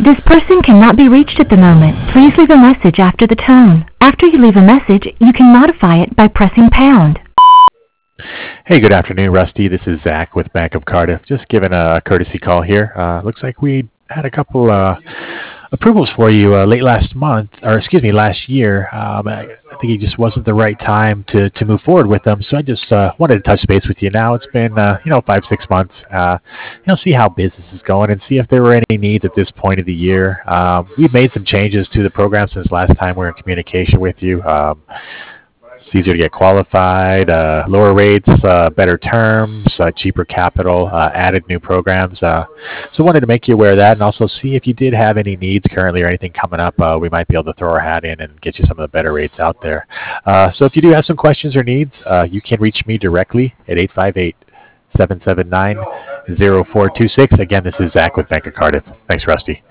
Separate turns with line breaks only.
This person cannot be reached at the moment. Please leave a message after the tone. After you leave a message, you can modify it by pressing pound.
Hey, good afternoon, Rusty. This is Zach with Bank of Cardiff. Just giving a courtesy call here. Looks like we had a couple approvals for you late last month, or excuse me, last year. I think it just wasn't the right time to move forward with them. So I just wanted to touch base with you now. It's been 5-6 months. See how business is going and see if there were any needs at this point of the year. We've made some changes to the program since last time we were in communication with you. It's easier to get qualified, lower rates, better terms, cheaper capital, added new programs. So wanted to make you aware of that and also see if you did have any needs currently or anything coming up. We might be able to throw our hat in and get you some of the better rates out there. So if you do have some questions or needs, you can reach me directly at 858-779-0426. Again, this is Zach with Bank of Cardiff. Thanks, Rusty.